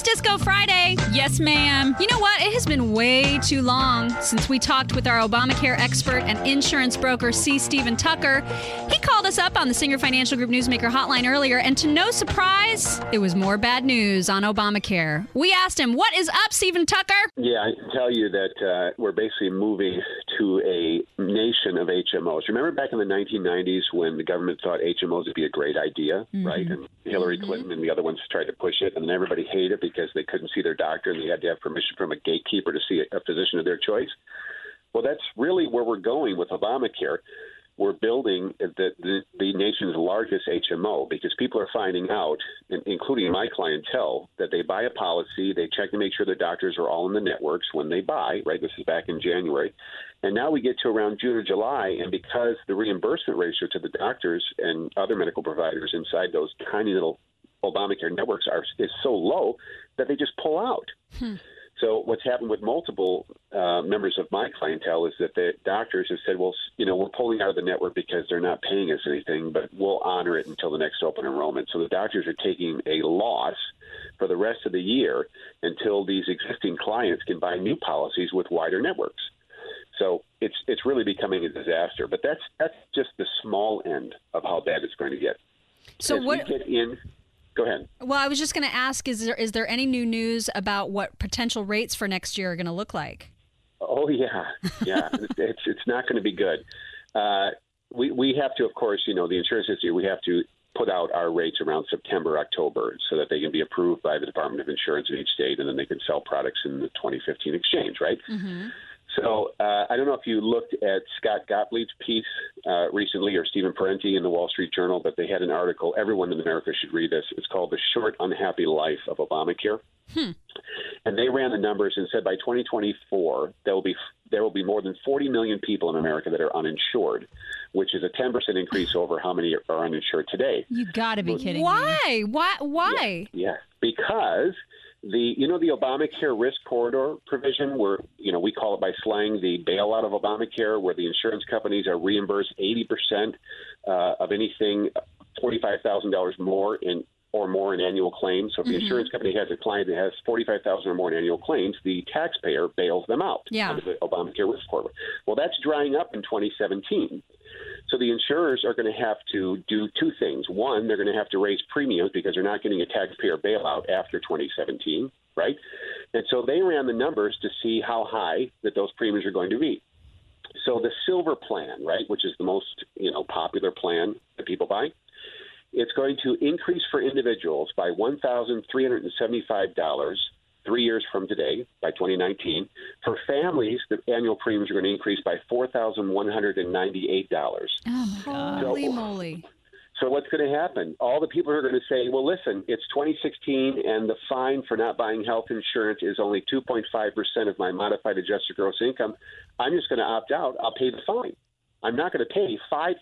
Disco Friday. Yes, ma'am. You know what? It has been way too long since we talked with our Obamacare expert and insurance broker, C. Stephen Tucker. He called us up on the Singer Financial Group Newsmaker hotline earlier, and to no surprise, it was more bad news on Obamacare. We asked him, what is up, Stephen Tucker? Yeah, I can tell you that we're basically moving to a nation of HMOs. Remember back in the 1990s when the government thought HMOs would be a great idea, right? And Hillary Clinton and the other ones tried to push it, and then everybody hated it because they couldn't see their doctor and they had to have permission from a gatekeeper to see a physician of their choice. Well, that's really where we're going with Obamacare. We're building the nation's largest HMO because people are finding out, including my clientele, that they buy a policy, they check to make sure their doctors are all in the networks when they buy, right? This is back in January. And now we get to around June or July, and because the reimbursement ratio to the doctors and other medical providers inside those tiny little Obamacare networks is so low that they just pull out. So what's happened with multiple members of my clientele is that the doctors have said, well, we're pulling out of the network because they're not paying us anything, but we'll honor it until the next open enrollment. So the doctors are taking a loss for the rest of the year until these existing clients can buy new policies with wider networks. So it's really becoming a disaster. But that's just the small end of how bad it's going to get. So Go ahead. Well, I was just going to ask, is there any new news about what potential rates for next year are going to look like? Oh, yeah. It's not going to be good. We have to, of course, the insurance industry, we have to put out our rates around September, October, so that they can be approved by the Department of Insurance in each state, and then they can sell products in the 2015 exchange, right? Mm-hmm. So I don't know if you looked at Scott Gottlieb's piece recently, or Stephen Parenti in the Wall Street Journal, but they had an article. Everyone in America should read this. It's called The Short, Unhappy Life of Obamacare. And they ran the numbers and said by 2024, there will be more than 40 million people in America that are uninsured, which is a 10% increase over how many are uninsured today. You got to be kidding me. Why? Yeah, because the Obamacare risk corridor provision, where we call it by slang the bailout of Obamacare, where the insurance companies are reimbursed 80% of anything $45,000 more in annual claims. So if the insurance company has a client that has $45,000 or more in annual claims, the taxpayer bails them out under the Obamacare risk corridor. Well, that's drying up in 2017. So the insurers are going to have to do two things. One, they're going to have to raise premiums because they're not getting a taxpayer bailout after 2017, right? And so they ran the numbers to see how high that those premiums are going to be. So the Silver plan, right, which is the most popular plan that people buy, it's going to increase for individuals by $1,375 3 years from today, by 2019. For families, the annual premiums are going to increase by $4,198. Oh, my God. Holy moly. So what's going to happen? All the people are going to say, well, listen, it's 2016, and the fine for not buying health insurance is only 2.5% of my modified adjusted gross income. I'm just going to opt out. I'll pay the fine. I'm not going to pay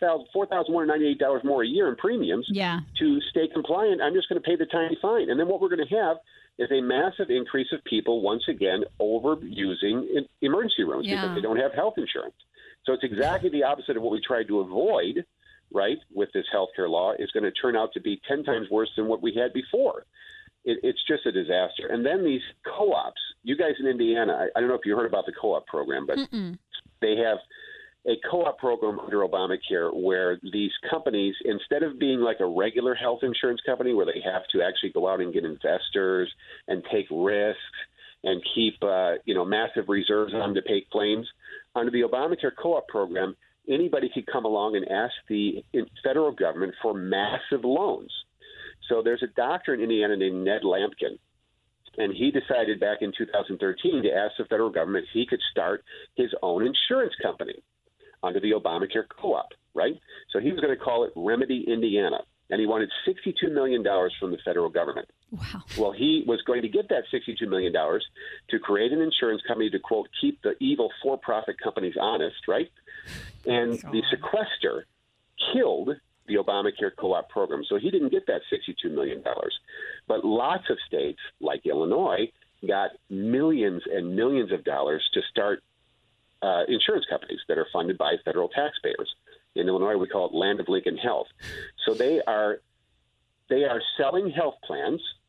$4,198 more a year in premiums to stay compliant. I'm just going to pay the tiny fine. And then what we're going to have is a massive increase of people, once again, overusing emergency rooms because they don't have health insurance. So it's exactly the opposite of what we tried to avoid, right, with this health care law. Is going to turn out to be 10 times worse than what we had before. It's just a disaster. And then these co-ops, you guys in Indiana, I don't know if you heard about the co-op program, but they have a co-op program under Obamacare where these companies, instead of being like a regular health insurance company where they have to actually go out and get investors and take risks and keep massive reserves on to pay claims, under the Obamacare co-op program, anybody could come along and ask the federal government for massive loans. So there's a doctor in Indiana named Ned Lampkin, and he decided back in 2013 to ask the federal government if he could start his own insurance company under the Obamacare co-op, right? So he was going to call it Remedy Indiana, and he wanted $62 million from the federal government. Wow. Well, he was going to get that $62 million to create an insurance company to, quote, keep the evil for-profit companies honest, right? And the sequester killed the Obamacare co-op program. So he didn't get that $62 million. But lots of states, like Illinois, got millions and millions of dollars to start insurance companies that are funded by federal taxpayers. In Illinois, we call it Land of Lincoln Health. So they are selling health plans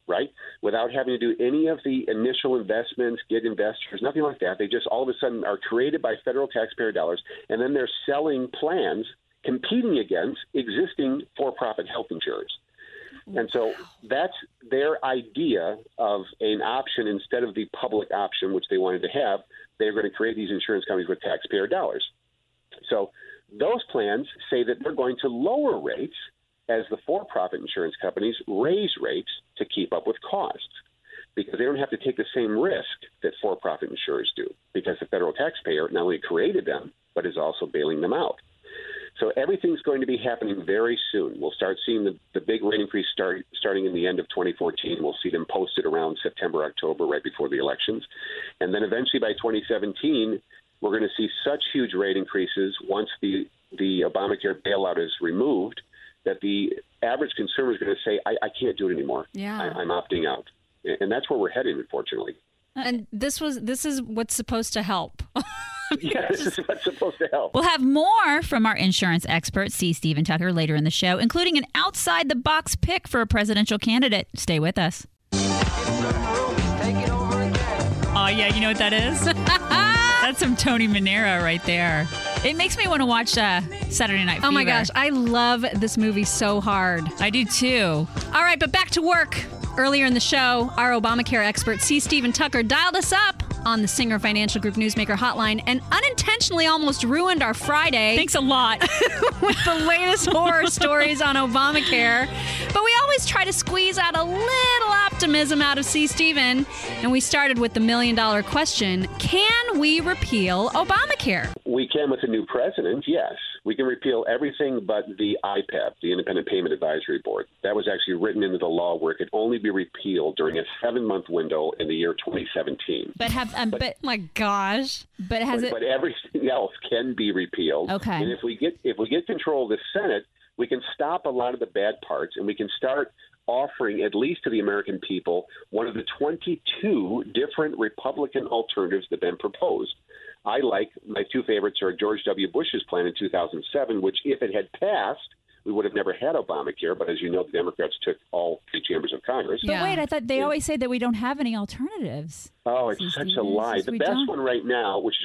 right? Without having to do any of the initial investments, get investors, nothing like that. They just all of a sudden are created by federal taxpayer dollars, and then they're selling plans competing against existing for-profit health insurers. And so that's their idea of an option instead of the public option, which they wanted to have. They're going to create these insurance companies with taxpayer dollars. So those plans say that they're going to lower rates as the for-profit insurance companies raise rates to keep up with costs, because they don't have to take the same risk that for-profit insurers do, because the federal taxpayer not only created them, but is also bailing them out. So everything's going to be happening very soon. We'll start seeing the big rate increase starting in the end of 2014. We'll see them posted around September, October, right before the elections. And then eventually by 2017, we're going to see such huge rate increases once the Obamacare bailout is removed that the average consumer is going to say, I can't do it anymore. Yeah. I'm opting out. And that's where we're heading, unfortunately. And this is what's supposed to help. Yeah, this is what's supposed to help. We'll have more from our insurance expert, C. Stephen Tucker, later in the show, including an outside-the-box pick for a presidential candidate. Stay with us. Oh, yeah, you know what that is? That's some Tony Manero right there. It makes me want to watch Saturday Night Fever. Oh, my gosh. I love this movie so hard. I do, too. All right, but back to work. Earlier in the show, our Obamacare expert, C. Stephen Tucker, dialed us up on the Singer Financial Group Newsmaker hotline and unintentionally almost ruined our Friday. Thanks a lot. With the latest horror stories on Obamacare. But we always try to squeeze out a little optimism out of C. Stephen. And we started with the million-dollar question, can we repeal Obamacare? We can with a new president, yes. We can repeal everything but the IPAB, the Independent Payment Advisory Board. That was actually written into the law where it could only be repealed during a 7-month window in the year 2017. But my gosh. But everything else can be repealed. Okay. And if we get control of the Senate, we can stop a lot of the bad parts, and we can start offering, at least to the American people, one of the 22 different Republican alternatives that have been proposed. I like, my two favorites are George W. Bush's plan in 2007, which if it had passed, we would have never had Obamacare. But as you know, the Democrats took all 3 chambers of Congress. But wait, I thought they always say that we don't have any alternatives. Oh, it's such a lie. The best one right now, which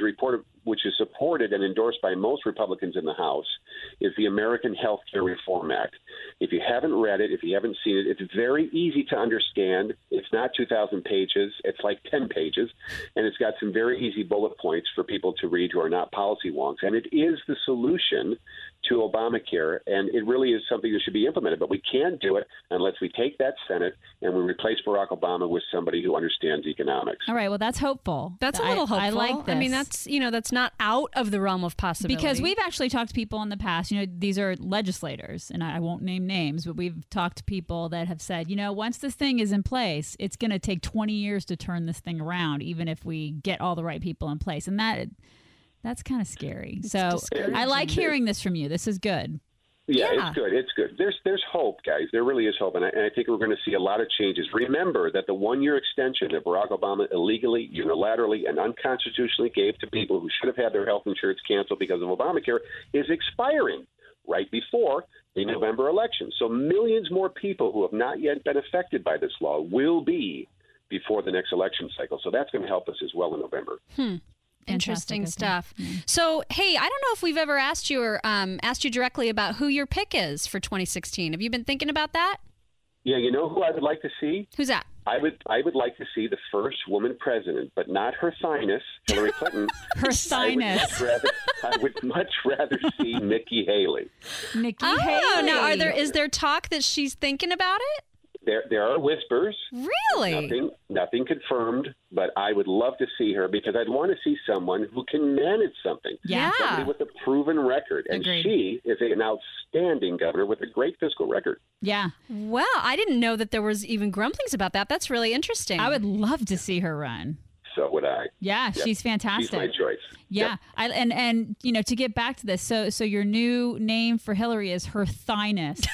is supported and endorsed by most Republicans in the House, is the American Health Care Reform Act. If you haven't read it, if you haven't seen it, it's very easy to understand. It's not 2,000 pages. It's like 10 pages. And it's got some very easy bullet points for people to read who are not policy wonks. And it is the solution to Obamacare, and it really is something that should be implemented. But we can't do it unless we take that Senate and we replace Barack Obama with somebody who understands economics. All right, well, that's hopeful. That's a little hopeful. I like this. I mean, that's not out of the realm of possibility. Because we've actually talked to people in the past, these are legislators, and I won't name names, but we've talked to people that have said, once this thing is in place, it's going to take 20 years to turn this thing around, even if we get all the right people in place. And that's kind of scary. So I like hearing this from you. This is good. Yeah, it's good. It's good. There's hope, guys. There really is hope, and I think we're going to see a lot of changes. Remember that the 1-year extension that Barack Obama illegally, unilaterally, and unconstitutionally gave to people who should have had their health insurance canceled because of Obamacare is expiring right before the November election. So millions more people who have not yet been affected by this law will be before the next election cycle. So that's going to help us as well in November. Interesting stuff. So, hey, I don't know if we've ever asked you or asked you directly about who your pick is for 2016. Have you been thinking about that? Yeah, you know who I would like to see? Who's that? I would like to see the first woman president, but not her sinus, Hillary Clinton. Her sinus. I would much rather see Nikki Haley. Nikki Haley. Now is there talk that she's thinking about it? There are whispers. Really? Nothing confirmed, but I would love to see her because I'd want to see someone who can manage something. Yeah. Somebody with a proven record. And Agreed. She is an outstanding governor with a great fiscal record. Yeah. Well, I didn't know that there was even grumblings about that. That's really interesting. I would love to see her run. So would I. Yeah, Yep. she's fantastic. She's my choice. Yeah, Yep. and to get back to this, so your new name for Hillary is her thinus.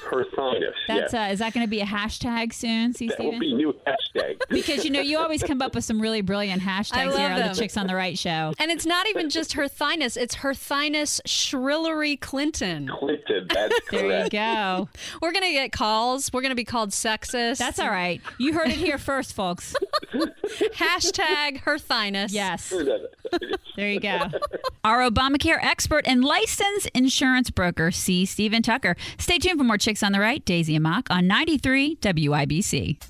Her thymus. That's yes. is that going to be a hashtag soon, C. That will Steven? be a new hashtag. Because you always come up with some really brilliant hashtags here on the Chicks on the Right show. And it's not even just her thymus, it's her thymus Shrillery Clinton. Clinton, that's correct. There you go. We're going to get calls. We're going to be called sexist. That's all right. You heard it here first, folks. Hashtag her thymus. Yes. There you go. Our Obamacare expert and licensed insurance broker, C. Steven Tucker. Stay tuned for more Chicks on the Right. Daisy and Mock on 93 WIBC.